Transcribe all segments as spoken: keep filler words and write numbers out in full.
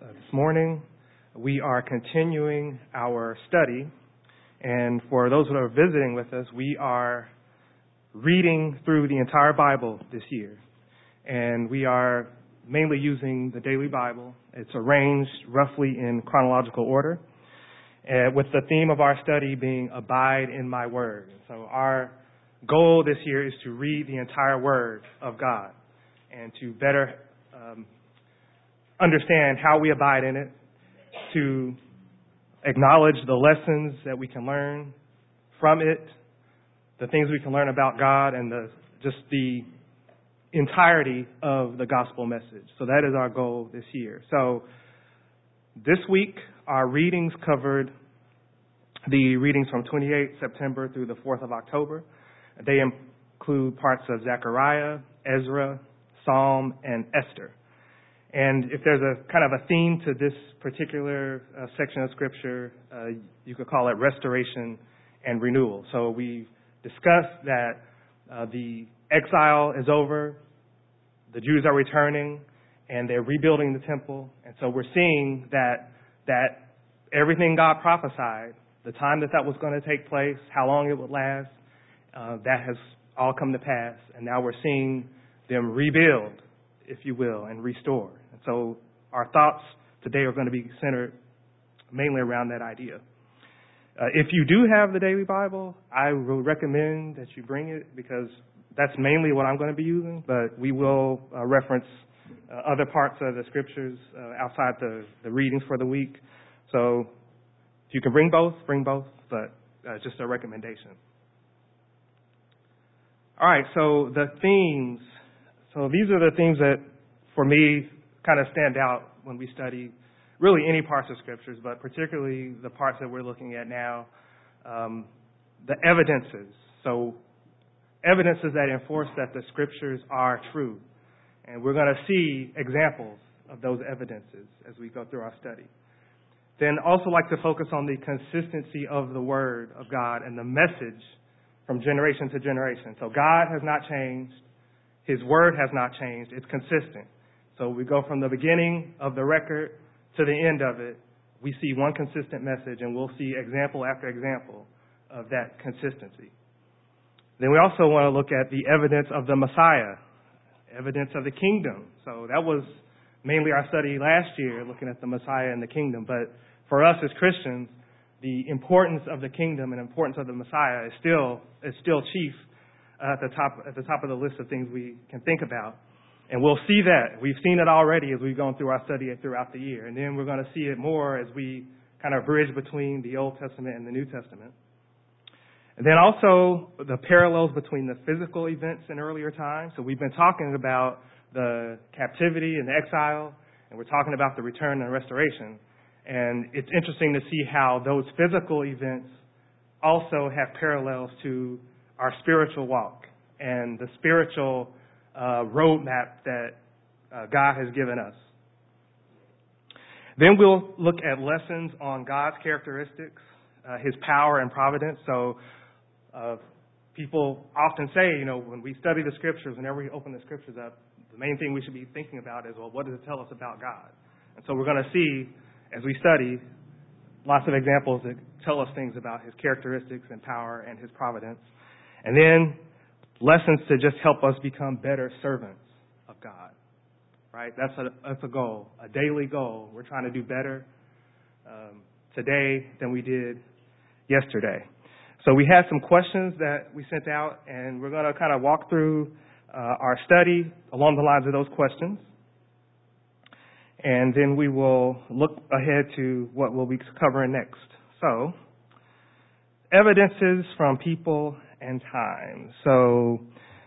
Uh, this morning, we are continuing our study, and for those who are visiting with us, we are reading through the entire Bible this year, and we are mainly using the Daily Bible. It's arranged roughly in chronological order, uh, with the theme of our study being Abide in My Word. So our goal this year is to read the entire Word of God and to better um, understand how we abide in it, to acknowledge the lessons that we can learn from it, the things we can learn about God, and the just the entirety of the gospel message. So that is our goal this year. So this week, our readings covered the readings from the twenty-eighth of September through the fourth of October. They include parts of Zechariah, Ezra, Psalm, and Esther. And if there's a kind of a theme to this particular uh, section of Scripture, uh, you could call it restoration and renewal. So we've discussed that uh, the exile is over, the Jews are returning, and they're rebuilding the temple. And so we're seeing that that everything God prophesied, the time that that was going to take place, how long it would last, uh, that has all come to pass. And now we're seeing them rebuild, if you will, and restore. And so our thoughts today are going to be centered mainly around that idea. Uh, if you do have the Daily Bible, I would recommend that you bring it because that's mainly what I'm going to be using, but we will uh, reference uh, other parts of the Scriptures uh, outside the, the readings for the week. So if you can bring both, bring both, but uh, just a recommendation. All right, so the themes. So these are the things that, for me, kind of stand out when we study really any parts of Scriptures, but particularly the parts that we're looking at now, um, the evidences. So evidences that enforce that the Scriptures are true. And we're going to see examples of those evidences as we go through our study. Then also like to focus on the consistency of the Word of God and the message from generation to generation. So God has not changed. His word has not changed. It's consistent. So we go from the beginning of the record to the end of it. We see one consistent message, and we'll see example after example of that consistency. Then we also want to look at the evidence of the Messiah, evidence of the kingdom. So that was mainly our study last year, looking at the Messiah and the kingdom. But for us as Christians, the importance of the kingdom and importance of the Messiah is still is still chief Uh, at the top at the top of the list of things we can think about. And we'll see that. We've seen it already as we've gone through our study throughout the year. And then we're going to see it more as we kind of bridge between the Old Testament and the New Testament. And then also the parallels between the physical events in earlier times. So we've been talking about the captivity and the exile, and we're talking about the return and restoration. And it's interesting to see how those physical events also have parallels to our spiritual walk and the spiritual uh, roadmap that uh, God has given us. Then we'll look at lessons on God's characteristics, uh, His power and providence. So uh, people often say, you know, when we study the Scriptures, whenever we open the Scriptures up, the main thing we should be thinking about is, well, what does it tell us about God? And so we're going to see, as we study, lots of examples that tell us things about His characteristics and power and His providence. And then lessons to just help us become better servants of God, right? That's a, that's a goal, a daily goal. We're trying to do better um, today than we did yesterday. So we had some questions that we sent out, and we're going to kind of walk through uh, our study along the lines of those questions. And then we will look ahead to what we'll be covering next. So, evidences from people and time. So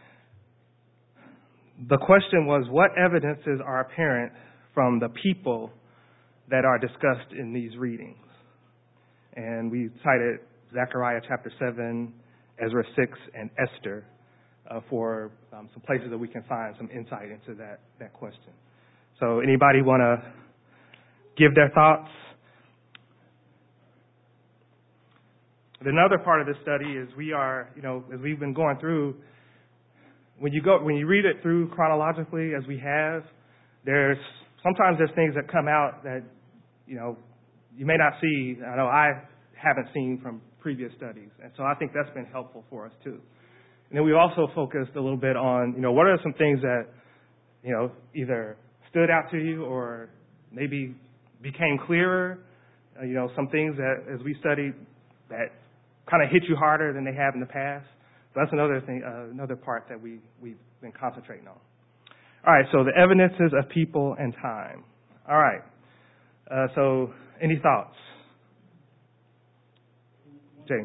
the question was, what evidences are apparent from the people that are discussed in these readings? And we cited Zechariah chapter seven, Ezra six, and Esther uh, for um, some places that we can find some insight into that, that question. So anybody want to give their thoughts? Another part of this study is we are, you know, as we've been going through, when you go, when you read it through chronologically as we have, there's sometimes there's things that come out that, you know, you may not see. I know I haven't seen from previous studies. And so I think that's been helpful for us too. And then we also focused a little bit on, you know, what are some things that, you know, either stood out to you or maybe became clearer, uh, you know, some things that as we studied that kind of hit you harder than they have in the past. So that's another thing, uh, another part that we, we've been concentrating on. All right, so the evidences of people and time. All right, uh, so any thoughts? James.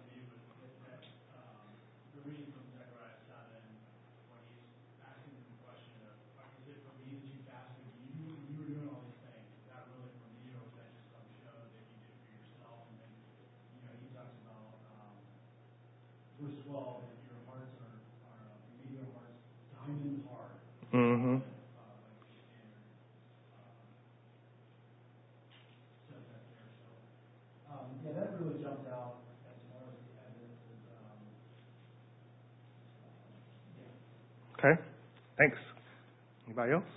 Verse twelve, that your hearts are, are uh, you made your hearts diamond hard. Mm-hmm. Uh, like the standard uh, says that there. So, um, yeah, that really jumped out as far as the evidence. Is, um, uh, yeah. Okay, thanks. Anybody else?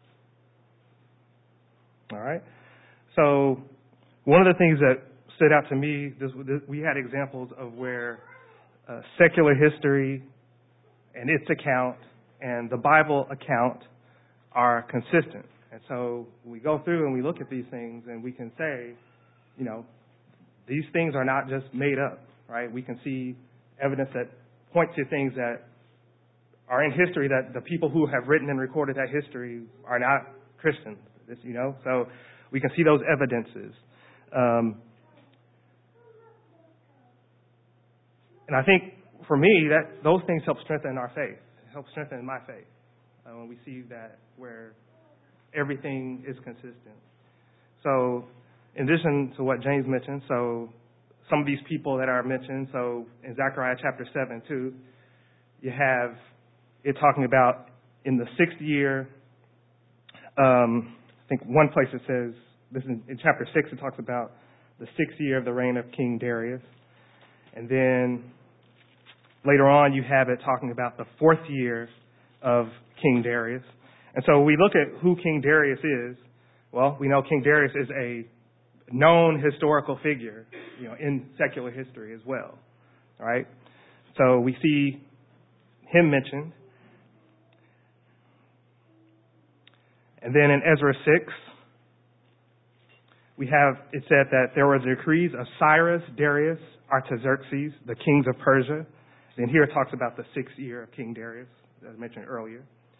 All right. So one of the things that stood out to me, this, this, we had examples of where uh, secular history and its account and the Bible account are consistent. And so we go through and we look at these things and we can say, you know, these things are not just made up, right? We can see evidence that point to things that are in history that the people who have written and recorded that history are not Christians, this, you know? So we can see those evidences. Um, and I think for me, that those things help strengthen our faith, help strengthen my faith uh, when we see that where everything is consistent. So in addition to what James mentioned, so some of these people that are mentioned, so in Zechariah chapter seven too, you have it talking about in the sixth year, um, I think one place it says, this is in chapter six, it talks about the sixth year of the reign of King Darius. And then later on, you have it talking about the fourth year of King Darius. And so we look at who King Darius is. Well, we know King Darius is a known historical figure, you know, in secular history as well. All right? So we see him mentioned. And then in Ezra six, we have, it said that there were decrees of Cyrus, Darius, Artaxerxes, the kings of Persia. Then here it talks about the sixth year of King Darius, as I mentioned earlier.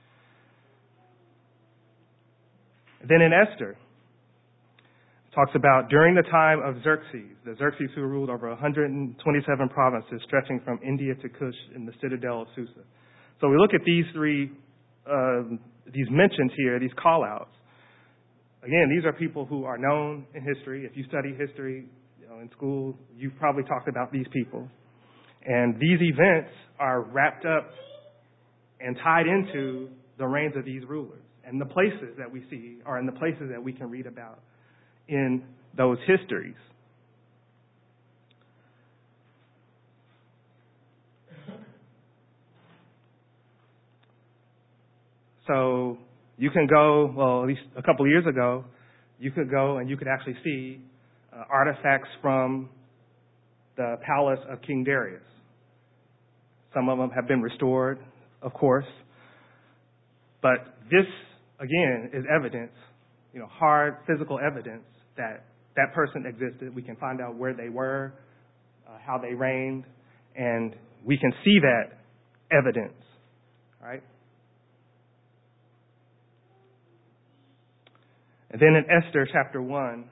Then in Esther, it talks about during the time of Xerxes, the Xerxes who ruled over one hundred twenty-seven provinces stretching from India to Kush in the citadel of Susa. So we look at these three, um, these mentions here, these call-outs. Again, these are people who are known in history. If you study history, you know, in school, you've probably talked about these people. And these events are wrapped up and tied into the reigns of these rulers. And the places that we see are in the places that we can read about in those histories. So you can go, well, at least a couple of years ago, you could go and you could actually see uh, artifacts from the palace of King Darius. Some of them have been restored, of course. But this, again, is evidence, you know, hard physical evidence that that person existed. We can find out where they were, uh, how they reigned, and we can see that evidence, right? And then in Esther chapter one,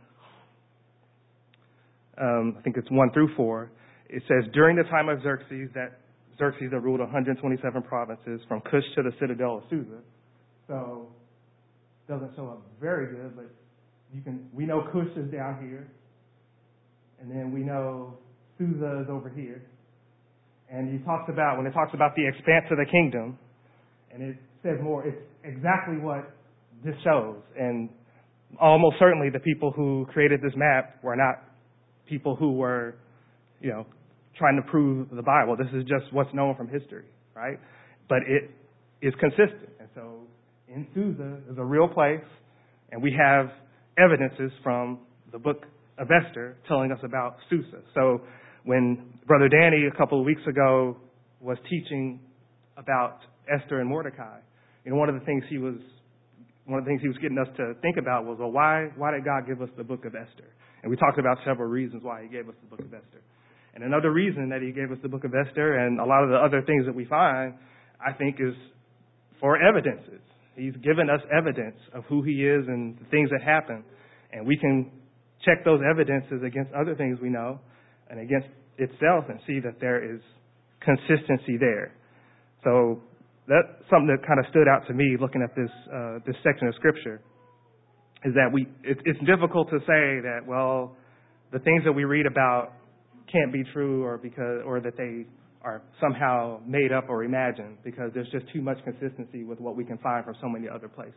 um, I think it's one through four, it says, during the time of Xerxes, that Xerxes that ruled one hundred twenty-seven provinces from Kush to the citadel of Susa. So it doesn't show up very good, but you can. We know Kush is down here, and then we know Susa is over here. And he talks about, when it talks about the expanse of the kingdom, and it says more, it's exactly what this shows. And almost certainly the people who created this map were not people who were, you know, trying to prove the Bible. This is just what's known from history, right? But it is consistent. And so in Susa is a real place. And we have evidences from the book of Esther telling us about Susa. So when Brother Danny a couple of weeks ago was teaching about Esther and Mordecai, you know, one of the things he was one of the things he was getting us to think about was, well, why why did God give us the book of Esther? And we talked about several reasons why he gave us the book of Esther. And another reason that he gave us the book of Esther and a lot of the other things that we find, I think, is for evidences. He's given us evidence of who he is and the things that happen. And we can check those evidences against other things we know and against itself and see that there is consistency there. So that's something that kind of stood out to me looking at this uh, this section of Scripture, is that we it, it's difficult to say that, well, the things that we read about can't be true or because or that they are somehow made up or imagined, because there's just too much consistency with what we can find from so many other places.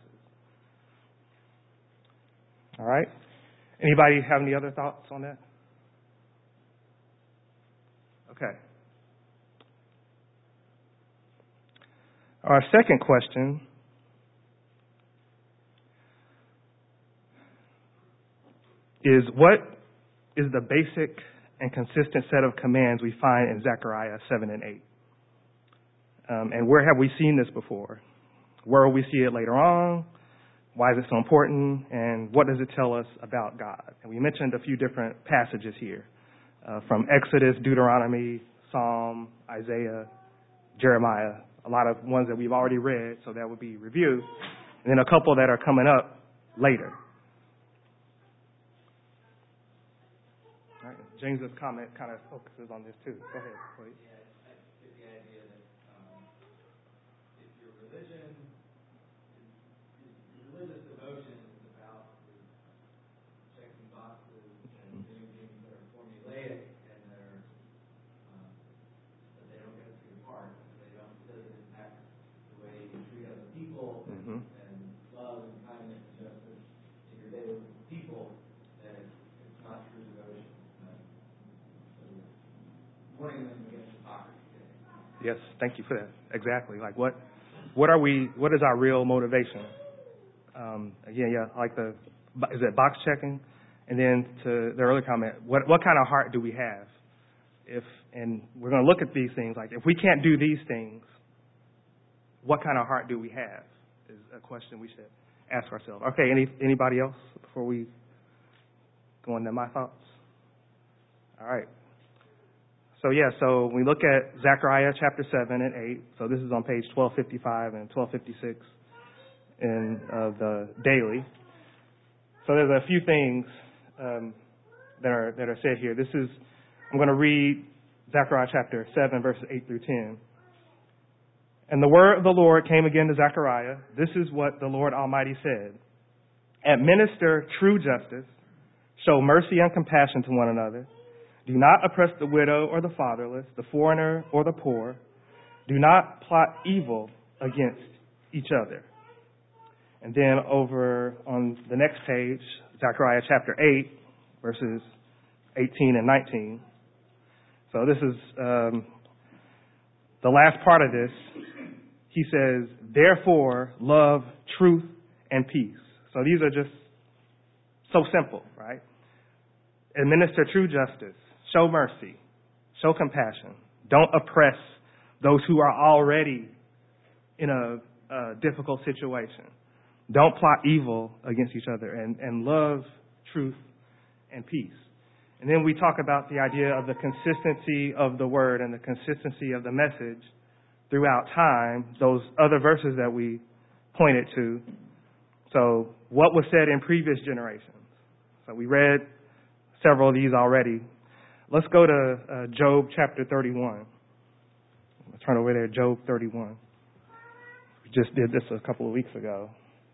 All right. Anybody have any other thoughts on that? Okay. Our second question is, what is the basic and consistent set of commands we find in Zechariah seven and eight? Um, and where have we seen this before? Where will we see it later on? Why is it so important? And what does it tell us about God? And we mentioned a few different passages here, uh, from Exodus, Deuteronomy, Psalm, Isaiah, Jeremiah, a lot of ones that we've already read, so that would be review, and then a couple that are coming up later. All right. James's comment kind of focuses on this too. Go ahead, please. Yeah, I get the idea that um, if your religion, your religious devotion is about checking boxes and doing things that are formulaic and that are um, that they don't get to your heart, they don't doesn't impact the way you treat other people Mm-hmm. and love and kindness and justice in your daily people, then it's, it's not true devotion. Warning them against hypocrisy. Yes, thank you for that. Exactly. Like what, what are we? What is our real motivation? Um, again, yeah, like the is it box checking, and then to the earlier comment, what what kind of heart do we have? If and we're going to look at these things, like if we can't do these things, what kind of heart do we have? Is a question we should ask ourselves. Okay, any anybody else before we go into my thoughts? All right. So yeah, so we look at Zechariah chapter seven and eight. So this is on page twelve fifty-five and twelve fifty-six in uh, the daily. So there's a few things um, that are that are said here. This is I'm going to read Zechariah chapter seven, verses eight through ten. And the word of the Lord came again to Zechariah. This is what the Lord Almighty said: Administer true justice, show mercy and compassion to one another. Do not oppress the widow or the fatherless, the foreigner or the poor. Do not plot evil against each other. And then over on the next page, Zechariah chapter eight, verses eighteen and nineteen. So this is um, the last part of this. He says, therefore, love, truth, and peace. So these are just so simple, right? Administer true justice. Show mercy. Show compassion. Don't oppress those who are already in a, a difficult situation. Don't plot evil against each other, and, and love, truth, and peace. And then we talk about the idea of the consistency of the word and the consistency of the message throughout time, those other verses that we pointed to. So what was said in previous generations? So we read several of these already. Let's go to uh, Job chapter thirty-one. Let's turn over there, Job thirty-one. We just did this a couple of weeks ago.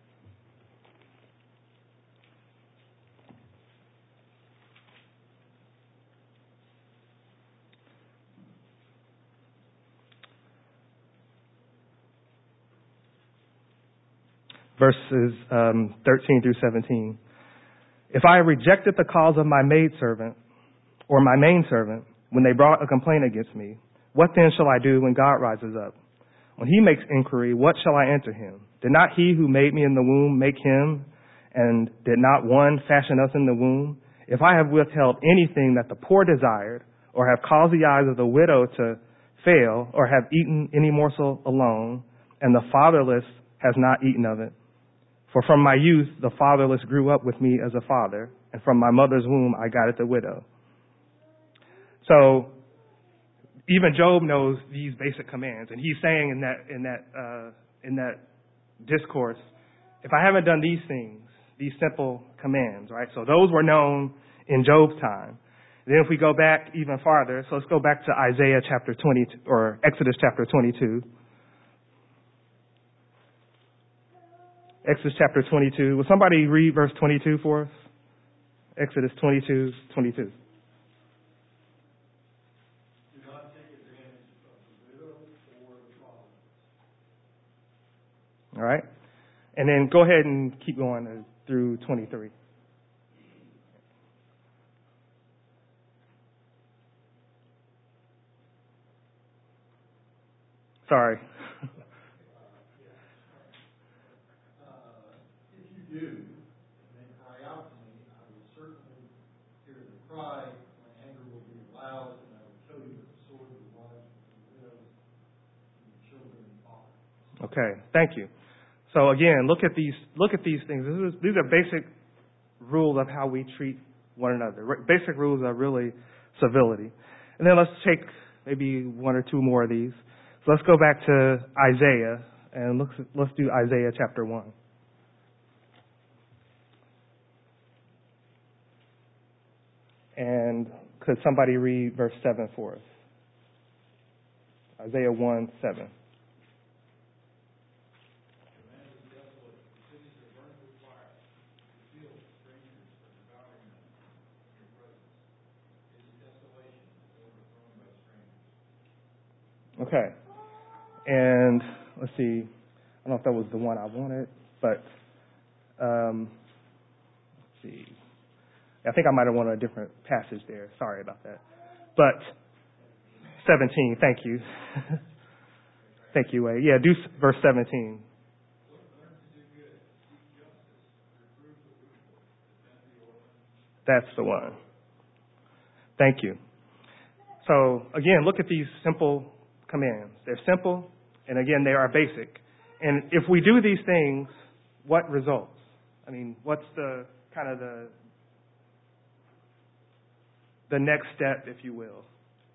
Verses um, thirteen through seventeen. If I rejected the cause of my maidservant, or my maidservant, when they brought a complaint against me, what then shall I do when God rises up? When he makes inquiry, what shall I answer him? Did not he who made me in the womb make him And did not one fashion us in the womb? If I have withheld anything that the poor desired, or have caused the eyes of the widow to fail, or have eaten any morsel alone, and the fatherless has not eaten of it. For from my youth the fatherless grew up with me as a father, and from my mother's womb I got at the widow. So even Job knows these basic commands, and he's saying in that in that uh, in that discourse, if I haven't done these things, these simple commands, right? So those were known in Job's time. Then if we go back even farther, so let's go back to Isaiah chapter twenty, or Exodus chapter twenty-two. Exodus chapter twenty-two. Will somebody read verse twenty-two for us? Exodus twenty-two, twenty-two. Do not take advantage of the widow or the fatherless. All right. And then go ahead and keep going uh, through twenty-three. Sorry. Uh, if you do, and they cry out to me, I will certainly hear the cry. My anger will be loud, and I will kill you with the sword, the wives, the widows, and the children and fathers. Okay. Thank you. So again, look at these. Look at these things. This is, these are basic rules of how we treat one another. Basic rules of really civility. And then let's take maybe one or two more of these. So let's go back to Isaiah, and let's, let's do Isaiah chapter one. And could somebody read verse seven for us? Isaiah one, seven. Okay. And let's see. I don't know if that was the one I wanted, but um, let's see. I think I might have wanted a different passage there. Sorry about that. But seventeen, thank you. Thank you, Wade. Yeah, do verse seventeen. That's the one. Thank you. So, again, look at these simple commands. They're simple, and again, they are basic. And if we do these things, what results? I mean, what's the kind of the the next step, if you will?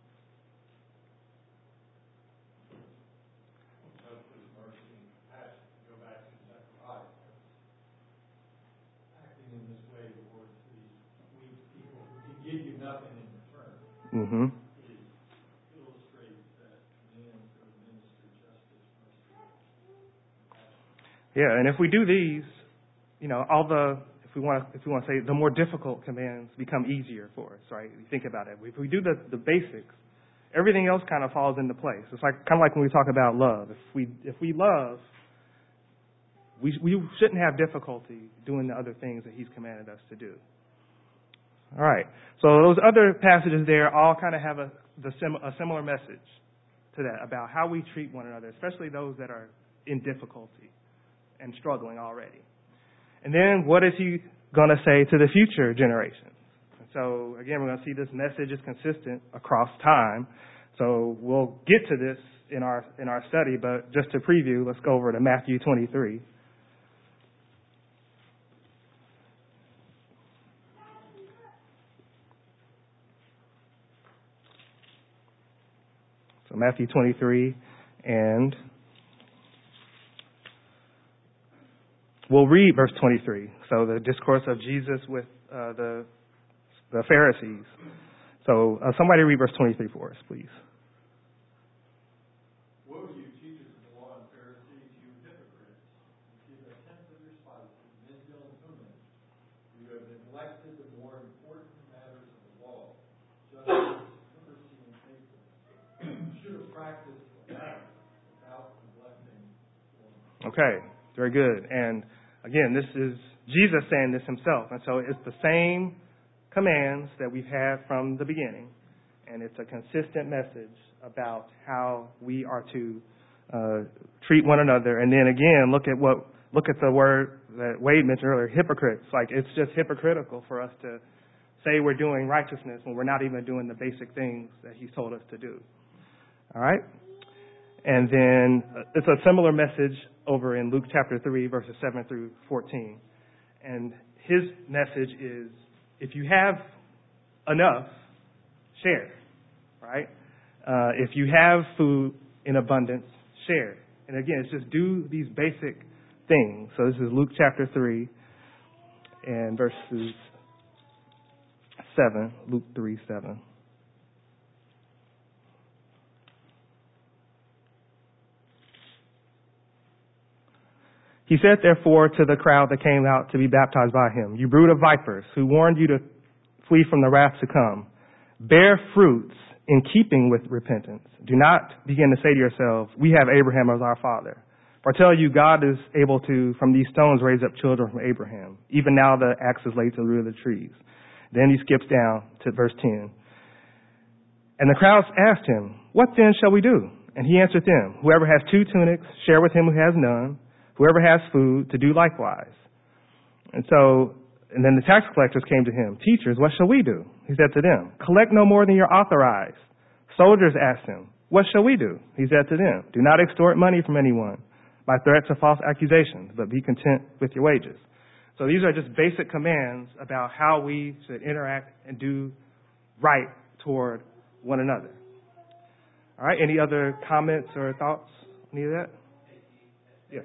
Acting in this way towards these weak people who can give you nothing in return. Mm-hmm. Yeah, and if we do these, you know, all the if we want to if we want to say the more difficult commands become easier for us, right? You think about it. If we do the, the basics, everything else kind of falls into place. It's like kind of like when we talk about love. If we if we love, we we shouldn't have difficulty doing the other things that He's commanded us to do. All right. So those other passages there all kind of have a the sim, a similar message to that about how we treat one another, especially those that are in difficulty and struggling already. And then what is He going to say to the future generations? So again, we're going to see this message is consistent across time. So we'll get to this in our in our study, but just to preview, let's go over to Matthew twenty-three. So Matthew twenty-three, and we'll read verse twenty-three. So the discourse of Jesus with uh, the the Pharisees. So uh, somebody read verse twenty-three for us, please. Woe to you, teachers of the law and Pharisees, you hypocrites! You give a tenth of your spices, mint, dill, and cumin. You have neglected the more important matters of the law, justice, mercy, and faithfulness. You should have practiced the latter without neglecting one. Okay, very good. And again, this is Jesus saying this Himself. And so it's the same commands that we've had from the beginning. And it's a consistent message about how we are to uh, treat one another. And then again, look at what look at the word that Wade mentioned earlier, hypocrites. Like, it's just hypocritical for us to say we're doing righteousness when we're not even doing the basic things that he's told us to do. All right? And then it's a similar message over in Luke chapter three, verses seven through fourteen. And his message is, if you have enough, share, right? Uh, if you have food in abundance, share. And again, it's just do these basic things. So this is Luke chapter three and verses seven, Luke three, seven. He said, therefore, to the crowd that came out to be baptized by him, you brood of vipers, who warned you to flee from the wrath to come, bear fruits in keeping with repentance. Do not begin to say to yourselves, we have Abraham as our father. For I tell you, God is able to, from these stones, raise up children from Abraham. Even now the axe is laid to the root of the trees. Then he skips down to verse ten. And the crowds asked him, what then shall we do? And he answered them, whoever has two tunics, share with him who has none. Whoever has food, to do likewise. And so, and then the tax collectors came to him. Teachers, what shall we do? He said to them, collect no more than you're authorized. Soldiers asked him, what shall we do? He said to them, do not extort money from anyone by threats or false accusations, but be content with your wages. So these are just basic commands about how we should interact and do right toward one another. All right, any other comments or thoughts? Any of that? Yes.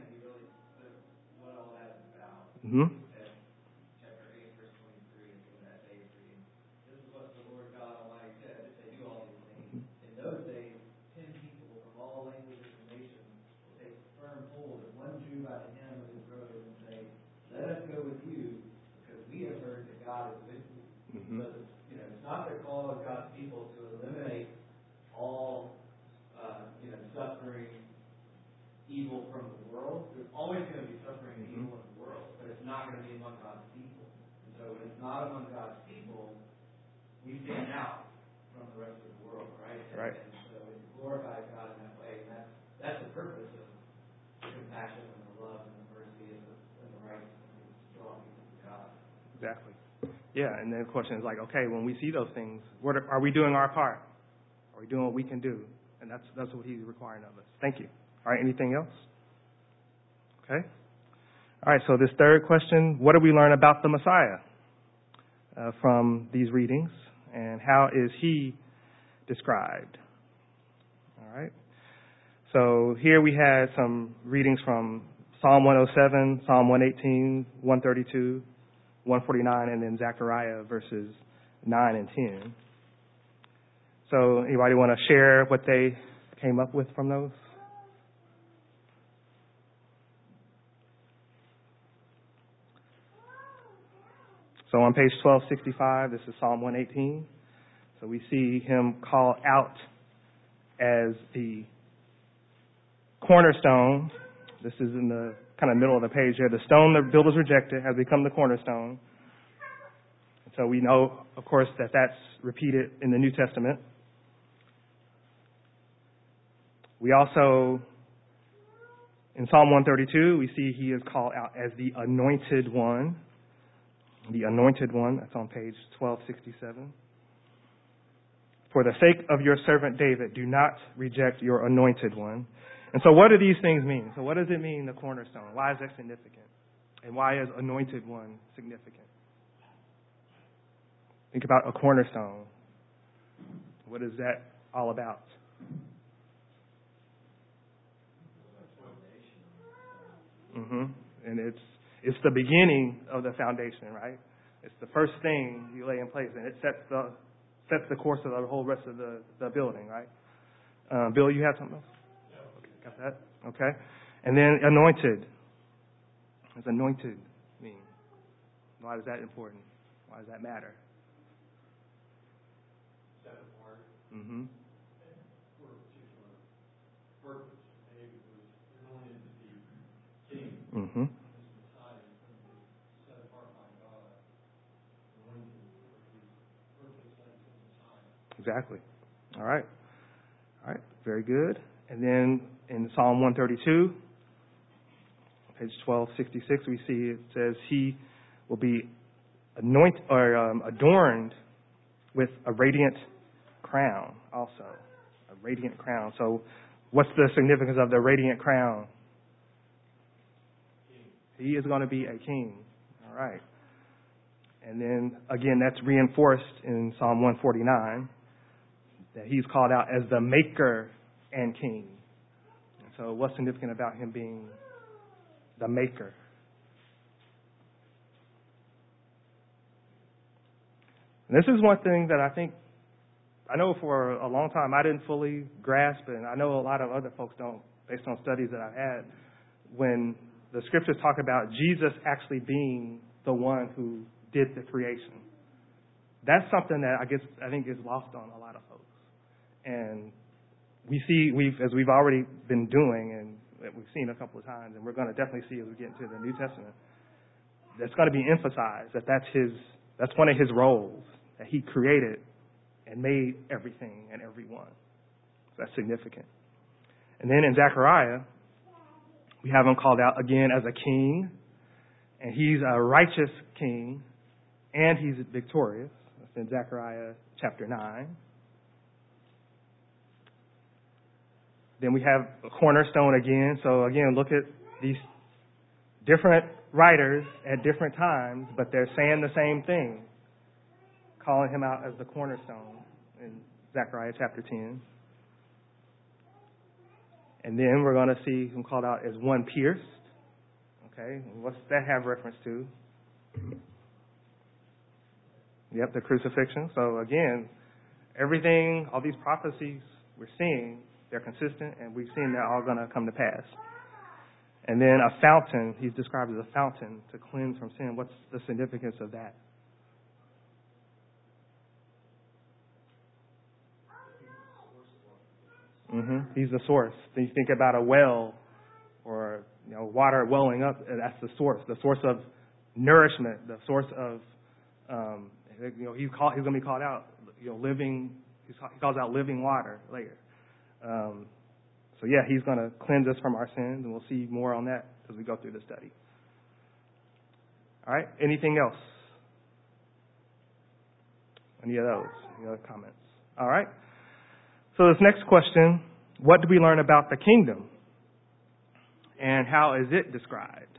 Mm-hmm. Chapter eight, verse twenty-three, is what that day is reading. This is what the Lord God Almighty said, if they do all these things. In those days, ten people from all languages and nations will take firm hold of one Jew by the hem of his robe and say, let us go with you, because we have heard that God is with you. Mm-hmm. So, you know, it's not the call of God's people to eliminate all, uh, you know, suffering, evil from the world. There's always going to be suffering and evil in the world, but it's not going to be among God's people. And so when it's not among God's people, we stand out from the rest of the world, right? Right. And, and so it glorifies God in that way. And that's, that's the purpose of the compassion and the love and the mercy and the, and the righteousness to draw people to God. Exactly. Yeah, and then the question is like, okay, when we see those things, what are, are we doing our part? Are we doing what we can do? And that's that's what he's requiring of us. Thank you. All right, anything else? Okay. All right, so this third question, what do we learn about the Messiah uh, from these readings, and how is he described? All right. So here we had some readings from Psalm one oh seven, Psalm one eighteen, one thirty-two, one forty-nine, and then Zechariah verses nine and ten. So anybody want to share what they came up with from those? So on page twelve sixty-five, this is Psalm one eighteen. So we see him called out as the cornerstone. This is in the kind of middle of the page here. The stone the builders rejected has become the cornerstone. So we know, of course, that that's repeated in the New Testament. We also, in Psalm one thirty-two, we see he is called out as the anointed one. The anointed one, that's on page twelve sixty-seven. For the sake of your servant David, do not reject your anointed one. And so what do these things mean? So what does it mean, the cornerstone? Why is that significant? And why is anointed one significant? Think about a cornerstone. What is that all about? Mm-hmm. And it's it's the beginning of the foundation, right? It's the first thing you lay in place, and it sets the sets the course of the whole rest of the, the building, right? Um, Bill, you have something else? Yeah. Okay, got that? Okay. And then anointed. What does anointed mean? Why is that important? Why does that matter? Set apart. Mm-hmm. For a particular purpose. David was anointed to be king. Mm-hmm. Exactly. All right. All right. Very good. And then in Psalm one thirty-two, page twelve sixty-six, we see it says he will be anoint or um, adorned with a radiant crown also. A radiant crown. So what's the significance of the radiant crown? He is going to be a king. All right. And then, again, that's reinforced in Psalm one forty-nine, that he's called out as the maker and king. And so what's significant about him being the maker? And this is one thing that I think, I know for a long time I didn't fully grasp, and I know a lot of other folks don't, based on studies that I've had, when the scriptures talk about Jesus actually being the one who did the creation. That's something that I guess I think is lost on a lot of folks. And we see, we've as we've already been doing, and we've seen a couple of times, and we're going to definitely see as we get into the New Testament, that's going to be emphasized, that that's his, that's one of his roles, that he created and made everything and everyone. That's significant. And then in Zechariah, we have him called out again as a king, and he's a righteous king, and he's victorious. That's in Zechariah chapter nine. Then we have a cornerstone again. So again, look at these different writers at different times, but they're saying the same thing, calling him out as the cornerstone in Zechariah chapter ten. And then we're going to see him called out as one pierced. Okay, what's that have reference to? Yep, the crucifixion. So again, everything, all these prophecies we're seeing, they're consistent, and we've seen they're all going to come to pass. And then a fountain, he's described as a fountain to cleanse from sin. What's the significance of that? Mm-hmm. He's the source. Then you think about a well or you know water welling up. That's the source. The source of nourishment. The source of um, you know he's called. He's going to be called out. You know, living. He's, he calls out living water later. Um, so yeah, he's going to cleanse us from our sins, and we'll see more on that as we go through the study. All right. Anything else? Any of those? Any other comments? All right. So this next question, what do we learn about the kingdom? And how is it described?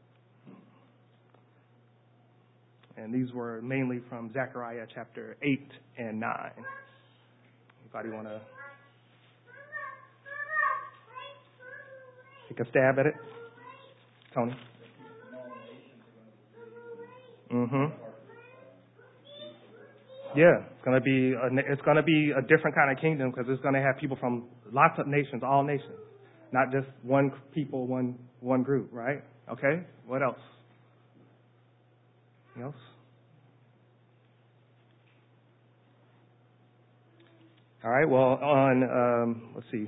And these were mainly from Zechariah chapter eight and nine. Anybody want to take a stab at it? Tony? Mm-hmm. Yeah, it's going to be a, it's going to be a different kind of kingdom because it's going to have people from lots of nations, all nations, not just one people, one one group, right? Okay. What else? Anything else? All right. Well, on um, let's see.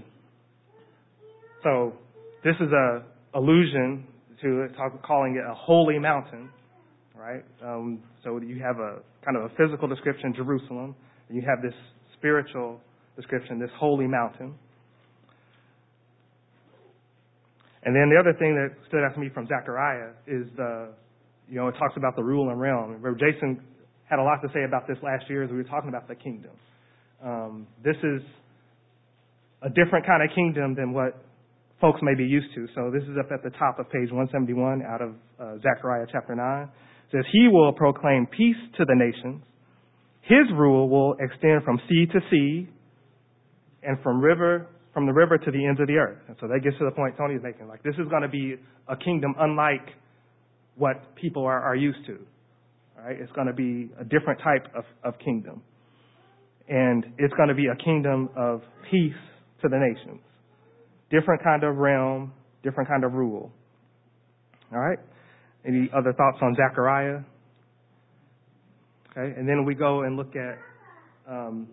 So this is a allusion to it, talk, calling it a holy mountain, right? Um, so you have a kind of a physical description, Jerusalem, and you have this spiritual description, this holy mountain. And then the other thing that stood out to me from Zechariah is the, you know, it talks about the rule and realm. Remember, Jason had a lot to say about this last year as we were talking about the kingdom. Um, this is a different kind of kingdom than what folks may be used to. So this is up at the top of page one seventy-one out of uh, Zechariah chapter nine. It says, he will proclaim peace to the nations. His rule will extend from sea to sea and from river from the river to the ends of the earth. And so that gets to the point Tony is making. Like, this is going to be a kingdom unlike what people are, are used to. All right? It's going to be a different type of, of kingdom. And it's going to be a kingdom of peace to the nations. Different kind of realm, different kind of rule. All right? Any other thoughts on Zechariah? Okay, and then we go and look at um,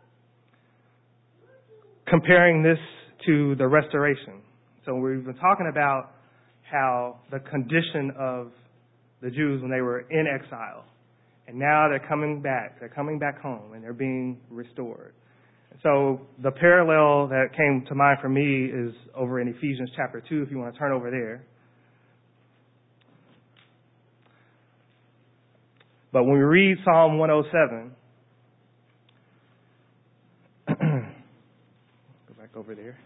comparing this to the restoration. So we've been talking about how the condition of the Jews when they were in exile, and now they're coming back. They're coming back home, and they're being restored. So the parallel that came to mind for me is over in Ephesians chapter two, if you want to turn over there. But when we read Psalm one oh seven, go back over there.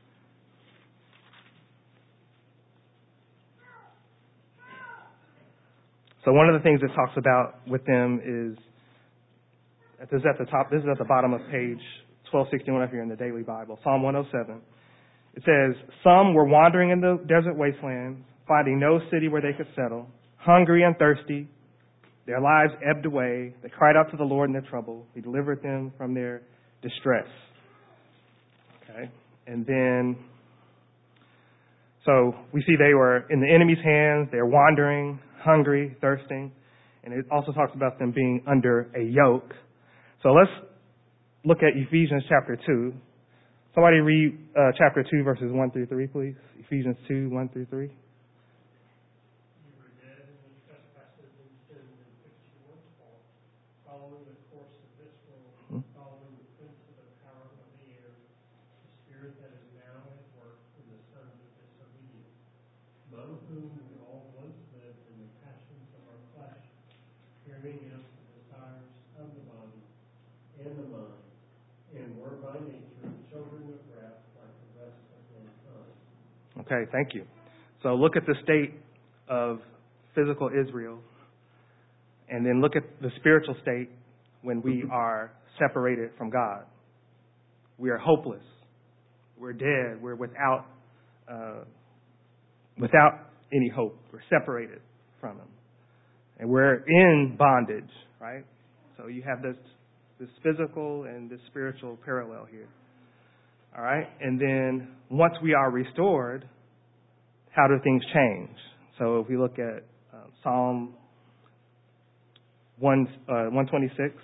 So one of the things it talks about with them is, this is at the top, this is at the bottom of page twelve sixty-one if you're in the Daily Bible, Psalm one oh seven. It says, some were wandering in the desert wastelands, finding no city where they could settle, hungry and thirsty. Their lives ebbed away. They cried out to the Lord in their trouble. He delivered them from their distress. Okay. And then, so we see they were in the enemy's hands. They're wandering, hungry, thirsting. And it also talks about them being under a yoke. So let's look at Ephesians chapter two. Somebody read uh, chapter two, verses one through three, please. Ephesians two, one through three. Okay, thank you. So look at the state of physical Israel, and then look at the spiritual state when we are separated from God. We are hopeless. We're dead. We're without uh, without any hope. We're separated from Him, and we're in bondage. Right. So you have this this physical and this spiritual parallel here. All right, and then once we are restored, how do things change? So if we look at uh, Psalm one uh, one twenty-six.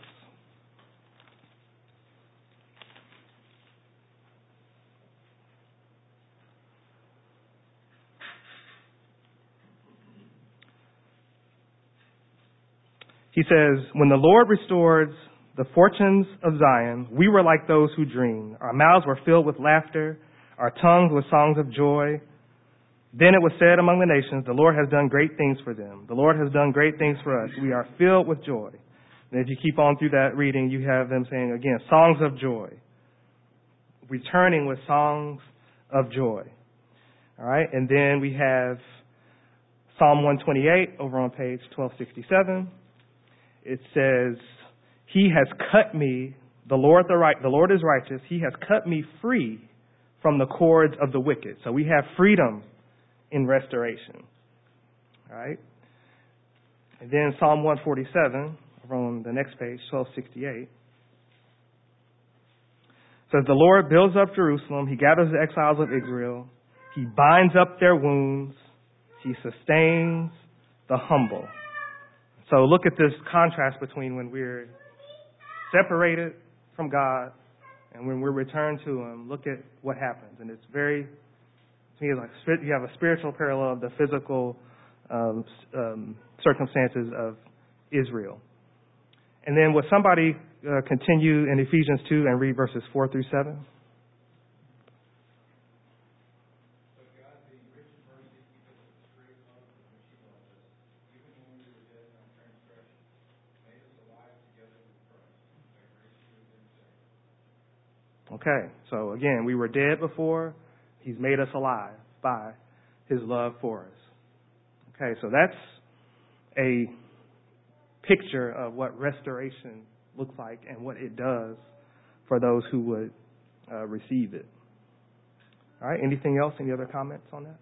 He says, when the Lord restored the fortunes of Zion, we were like those who dreamed. Our mouths were filled with laughter, our tongues with songs of joy. Then it was said among the nations, the Lord has done great things for them. The Lord has done great things for us. We are filled with joy. And if you keep on through that reading, you have them saying again, songs of joy. Returning with songs of joy. All right. And then we have Psalm one twenty-eight over on page twelve sixty-seven. It says, He has cut me, the Lord, the right, the Lord is righteous. He has cut me free from the cords of the wicked. So we have freedom in restoration. All right. And then Psalm one forty-seven, on the next page, twelve sixty-eight, says, the Lord builds up Jerusalem. He gathers the exiles of Israel. He binds up their wounds. He sustains the humble. So look at this contrast between when we're separated from God and when we're returned to Him. Look at what happens. And it's very, to me, like you have a spiritual parallel of the physical um, um, circumstances of Israel. And then would somebody uh, continue in Ephesians two and read verses four through seven? Okay, so again, we were dead before. He's made us alive by His love for us. Okay, so that's a picture of what restoration looks like and what it does for those who would uh, receive it. All right, anything else? Any other comments on that?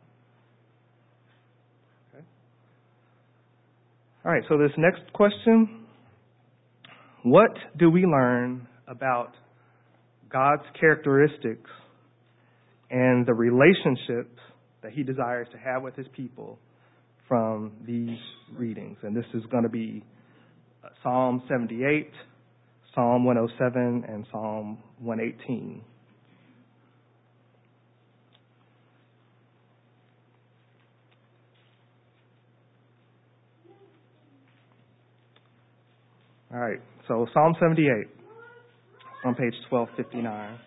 Okay. All right, so this next question, what do we learn about God's characteristics and the relationships that He desires to have with His people from these readings? And this is going to be Psalm seventy-eight, Psalm one oh seven, and Psalm one eighteen. All right, so Psalm seventy-eight on page twelve fifty-nine.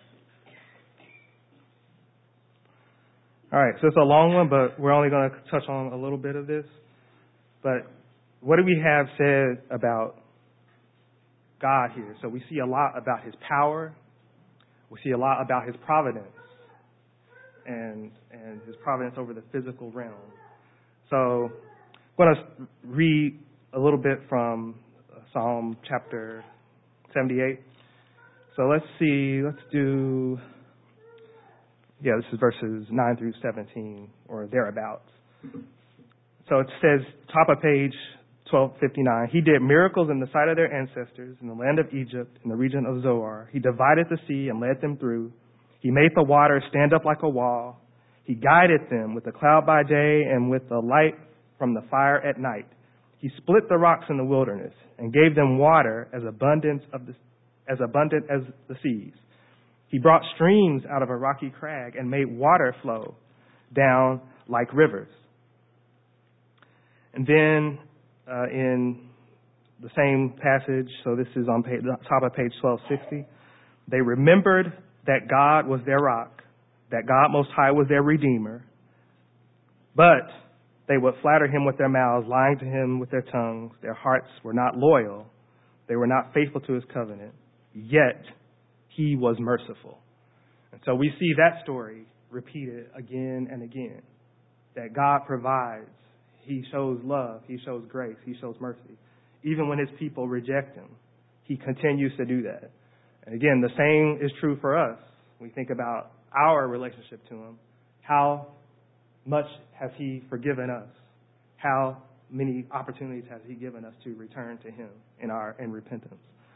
All right, so it's a long one, but we're only going to touch on a little bit of this. But what do we have said about God here? So we see a lot about his power. We see a lot about his providence and and his providence over the physical realm. So I'm going to read a little bit from Psalm chapter seventy-eight. So let's see, let's do, yeah, this is verses nine through seventeen or thereabouts. So it says, top of page twelve fifty-nine, he did miracles in the sight of their ancestors in the land of Egypt, in the region of Zoar. He divided the sea and led them through. He made the water stand up like a wall. He guided them with a cloud by day and with the light from the fire at night. He split the rocks in the wilderness and gave them water as abundant of the, as abundant as the seas. He brought streams out of a rocky crag and made water flow down like rivers. And then uh, in the same passage, so this is on page, top of page twelve sixty, they remembered that God was their rock, that God Most High was their Redeemer, but they would flatter him with their mouths, lying to him with their tongues. Their hearts were not loyal. They were not faithful to his covenant. Yet he was merciful. And so we see that story repeated again and again, that God provides. He shows love. He shows grace. He shows mercy. Even when his people reject him, he continues to do that. And again, the same is true for us. We think about our relationship to him. How much has he forgiven us? How many opportunities has he given us to return to him in our in repentance?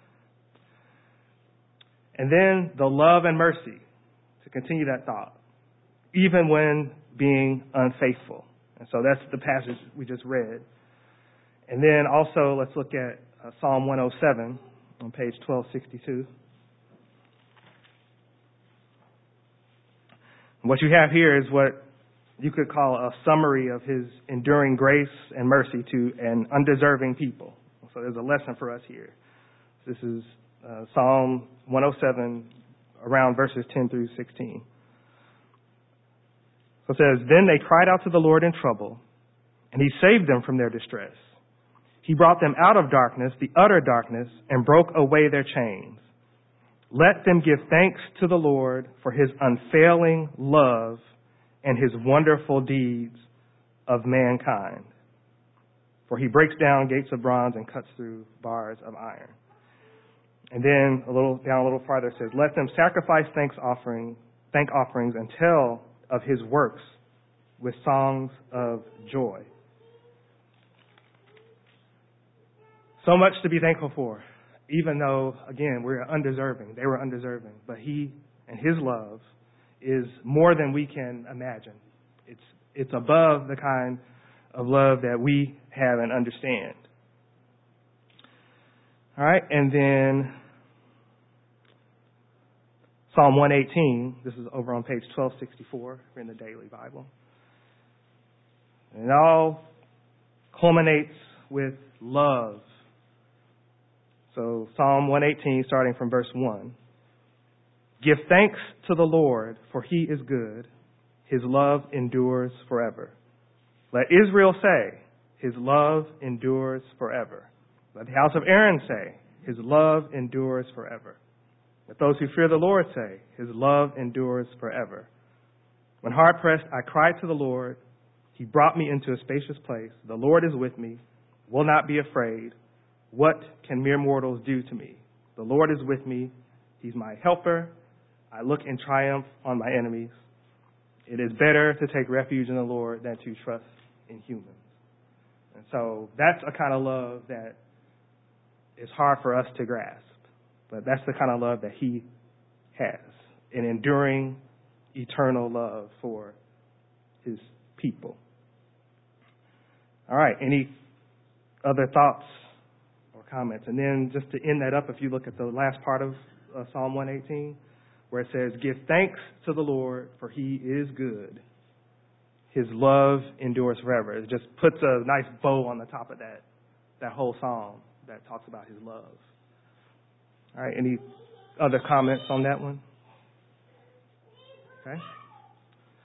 And then the love and mercy, to continue that thought, even when being unfaithful. And so that's the passage we just read. And then also let's look at uh, Psalm one oh seven on page twelve sixty-two. What you have here is what you could call a summary of his enduring grace and mercy to an undeserving people. So there's a lesson for us here. This is uh, Psalm one oh seven, around verses ten through sixteen. So it says, then they cried out to the Lord in trouble, and he saved them from their distress. He brought them out of darkness, the utter darkness, and broke away their chains. Let them give thanks to the Lord for his unfailing love and his wonderful deeds of mankind. For he breaks down gates of bronze and cuts through bars of iron. And then a little down a little farther it says, let them sacrifice thanks offering, thank offerings and tell of his works with songs of joy. So much to be thankful for, even though, again, we're undeserving. They were undeserving. But he and his love is more than we can imagine. It's it's above the kind of love that we have and understand. All right, and then Psalm one eighteen, this is over on page twelve sixty-four in the Daily Bible. And it all culminates with love. So Psalm one eighteen, starting from verse one. Give thanks to the Lord, for he is good. His love endures forever. Let Israel say, his love endures forever. Let the house of Aaron say, his love endures forever. Let those who fear the Lord say, his love endures forever. When hard pressed, I cried to the Lord. He brought me into a spacious place. The Lord is with me, will not be afraid. What can mere mortals do to me? The Lord is with me. He's my helper. I look in triumph on my enemies. It is better to take refuge in the Lord than to trust in humans. And so that's a kind of love that is hard for us to grasp. But that's the kind of love that he has, an enduring, eternal love for his people. All right, any other thoughts or comments? And then just to end that up, if you look at the last part of uh, Psalm one eighteen, where it says, give thanks to the Lord, for he is good. His love endures forever. It just puts a nice bow on the top of that, that whole psalm that talks about his love. All right, any other comments on that one? Okay.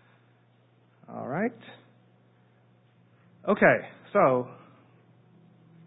All right. Okay, so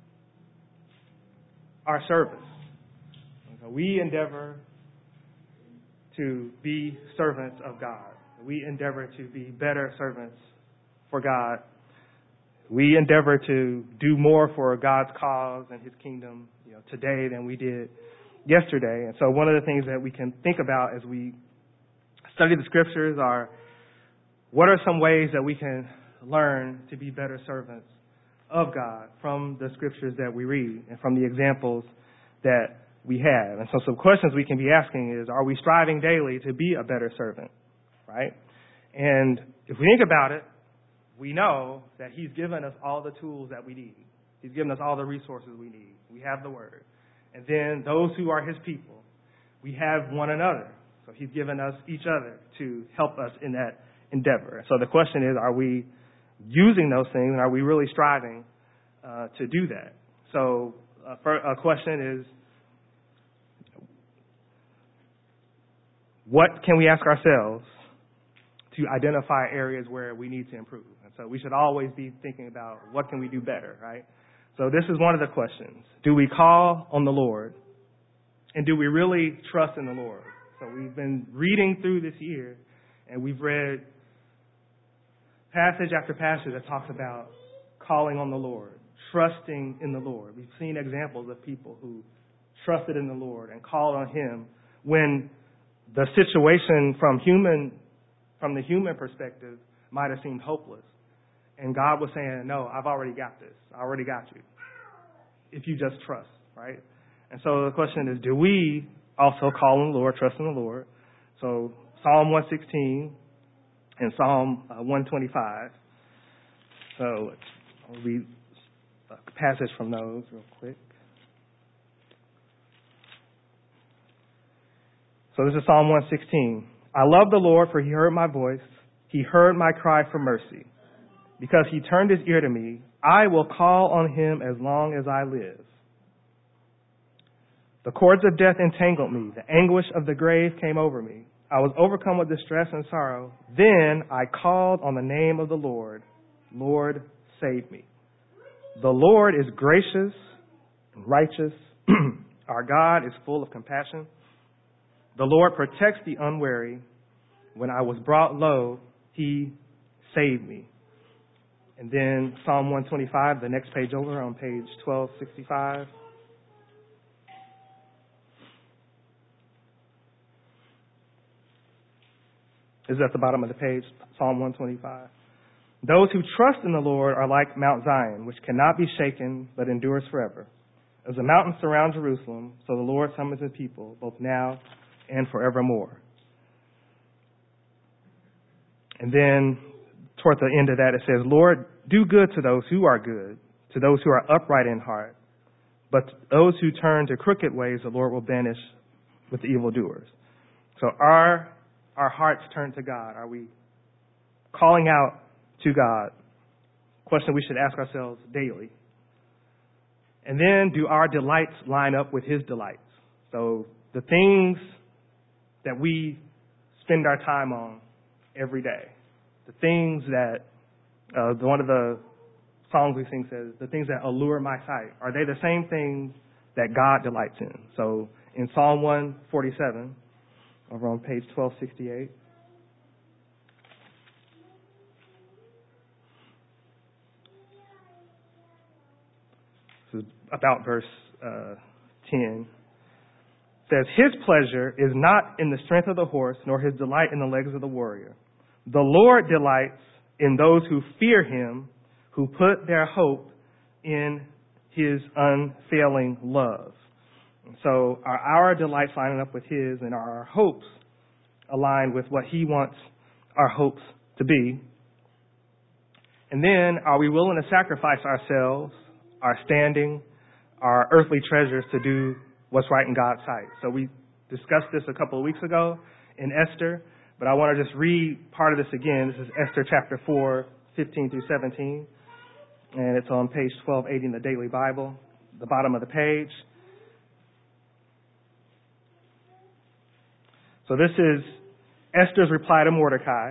our service. Okay, we endeavor to be servants of God. We endeavor to be better servants for God. We endeavor to do more for God's cause and His kingdom, you know, today than we did yesterday. And so one of the things that we can think about as we study the scriptures are, what are some ways that we can learn to be better servants of God from the scriptures that we read and from the examples that we have? And so some questions we can be asking is, are we striving daily to be a better servant, right? And if we think about it, we know that He's given us all the tools that we need. He's given us all the resources we need. We have the Word. And then those who are His people, we have one another. So He's given us each other to help us in that endeavor. So the question is, are we using those things, and are we really striving uh, to do that? So uh, for, a question is, what can we ask ourselves to identify areas where we need to improve? And so we should always be thinking about, what can we do better, right? So this is one of the questions. Do we call on the Lord? And do we really trust in the Lord? So we've been reading through this year, and we've read passage after passage that talks about calling on the Lord, trusting in the Lord. We've seen examples of people who trusted in the Lord and called on Him when the situation from human, from the human perspective might have seemed hopeless. And God was saying, no, I've already got this. I already got you. If you just trust, right? And so the question is, do we also call on the Lord, trust in the Lord? So Psalm one sixteen and Psalm uh, one twenty-five. So I'll read a passage from those real quick. So this is Psalm one sixteen. I love the Lord, for He heard my voice. He heard my cry for mercy. Because He turned His ear to me, I will call on Him as long as I live. The cords of death entangled me. The anguish of the grave came over me. I was overcome with distress and sorrow. Then I called on the name of the Lord. Lord, save me. The Lord is gracious and righteous. Our God is full of compassion. The Lord protects the unwary. When I was brought low, He saved me. And then Psalm one twenty-five, the next page over on page twelve sixty-five. This is at the bottom of the page, Psalm one twenty-five. Those who trust in the Lord are like Mount Zion, which cannot be shaken, but endures forever. As the mountains surround Jerusalem, so the Lord summons His people, both now and forevermore. And then, toward the end of that, it says, Lord, do good to those who are good, to those who are upright in heart. But those who turn to crooked ways, the Lord will banish with the evildoers. So our our hearts turn to God. Are we calling out to God? Question we should ask ourselves daily. And then, do our delights line up with His delights? So the things that we spend our time on every day, the things that uh, one of the songs we sing says, the things that allure my sight, are they the same things that God delights in? So in Psalm one forty-seven, over on page twelve sixty-eight, this is about verse uh, ten. Says, His pleasure is not in the strength of the horse, nor His delight in the legs of the warrior. The Lord delights in those who fear Him, who put their hope in His unfailing love. And so are our delights lining up with His, and are our hopes aligned with what He wants our hopes to be? And then, are we willing to sacrifice ourselves, our standing, our earthly treasures to do what's right in God's sight? So we discussed this a couple of weeks ago in Esther, but I want to just read part of this again. This is Esther chapter four, fifteen through seventeen, and it's on page twelve eighty in the Daily Bible, the bottom of the page. So this is Esther's reply to Mordecai.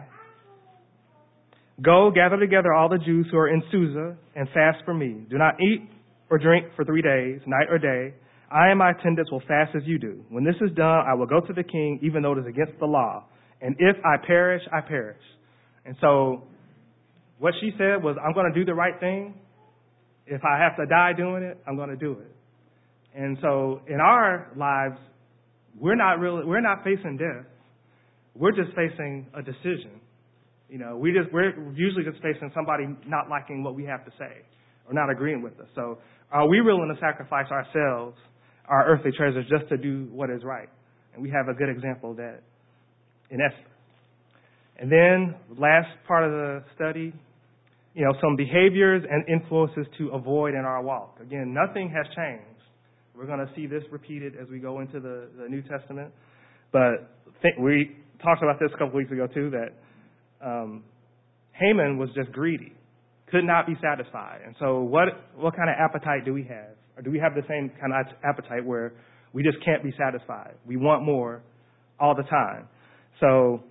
Go, gather together all the Jews who are in Susa and fast for me. Do not eat or drink for three days, night or day. I and my attendants will fast as you do. When this is done, I will go to the king, even though it is against the law. And if I perish, I perish. And so what she said was, I'm going to do the right thing. If I have to die doing it, I'm going to do it. And so in our lives, we're not really, we're not facing death. We're just facing a decision. You know, we just, we're usually just facing somebody not liking what we have to say or not agreeing with us. So are we willing to sacrifice ourselves, our earthly treasures, just to do what is right? And we have a good example of that in Esther. And then last part of the study, you know, some behaviors and influences to avoid in our walk. Again, nothing has changed. We're going to see this repeated as we go into the, the New Testament. But th- we talked about this a couple weeks ago, too, that um, Haman was just greedy, could not be satisfied. And so what what kind of appetite do we have? Or do we have the same kind of appetite where we just can't be satisfied? We want more all the time. So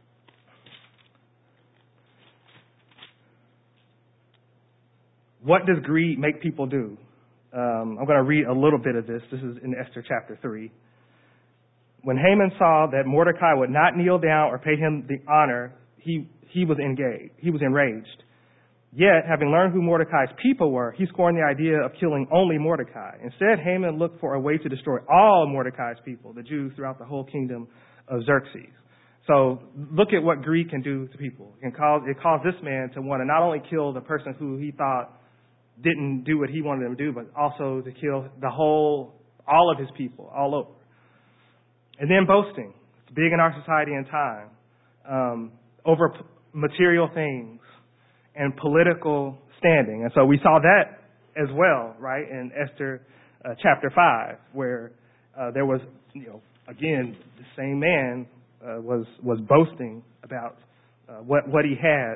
what does greed make people do? Um, I'm going to read a little bit of this. This is in Esther chapter three. When Haman saw that Mordecai would not kneel down or pay him the honor, he, he was engaged. He was enraged. Yet, having learned who Mordecai's people were, he scorned the idea of killing only Mordecai. Instead, Haman looked for a way to destroy all Mordecai's people, the Jews throughout the whole kingdom of Xerxes. So look at what greed can do to people. It caused, it caused this man to want to not only kill the person who he thought didn't do what he wanted them to do, but also to kill the whole, all of his people, all over. And then boasting. It's big in our society and time. Um, over p- material things and political standing. And so we saw that as well, right, in Esther uh, chapter five, where uh, there was, you know, again, the same man uh, was was boasting about uh, what what he had.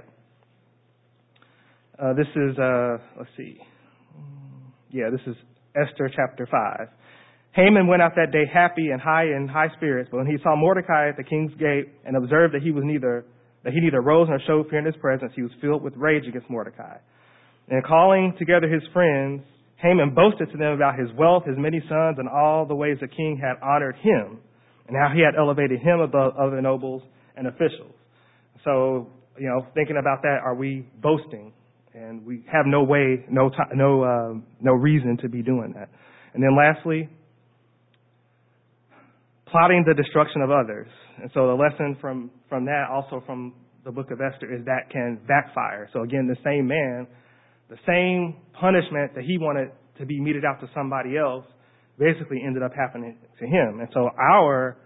Uh, this is, uh, let's see, yeah, this is Esther chapter five. Haman went out that day happy and high in high spirits, but when he saw Mordecai at the king's gate and observed that he was neither that he neither rose nor showed fear in his presence, he was filled with rage against Mordecai. And calling together his friends, Haman boasted to them about his wealth, his many sons, and all the ways the king had honored him, and how he had elevated him above other nobles and officials. So, you know, thinking about that, are we boasting? And we have no way, no t- no uh, no reason to be doing that. And then lastly, plotting the destruction of others. And so the lesson from, from that, also from the book of Esther, is that can backfire. So again, the same man, the same punishment that he wanted to be meted out to somebody else basically ended up happening to him. And so our,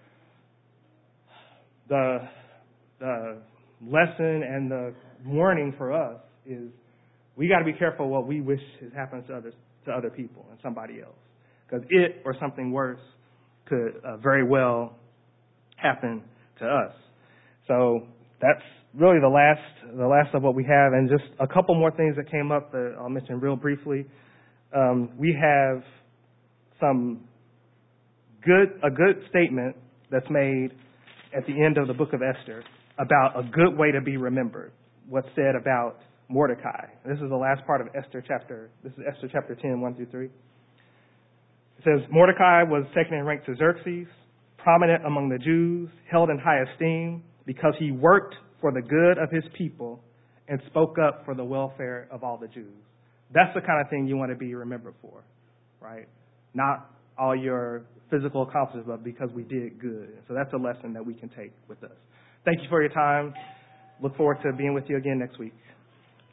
the, the lesson and the warning for us is we got to be careful what we wish happens to others, to other people and somebody else. Because it or something worse could uh, very well happen to us. So that's really the last the last of what we have. And just a couple more things that came up that I'll mention real briefly. Um, we have some good a good statement that's made at the end of the book of Esther about a good way to be remembered. What's said about Mordecai. This is the last part of Esther chapter. This is Esther chapter ten, one through three. It says, Mordecai was second in rank to Xerxes, prominent among the Jews, held in high esteem because he worked for the good of his people and spoke up for the welfare of all the Jews. That's the kind of thing you want to be remembered for, right? Not all your physical accomplishments, but because we did good. So that's a lesson that we can take with us. Thank you for your time. Look forward to being with you again next week.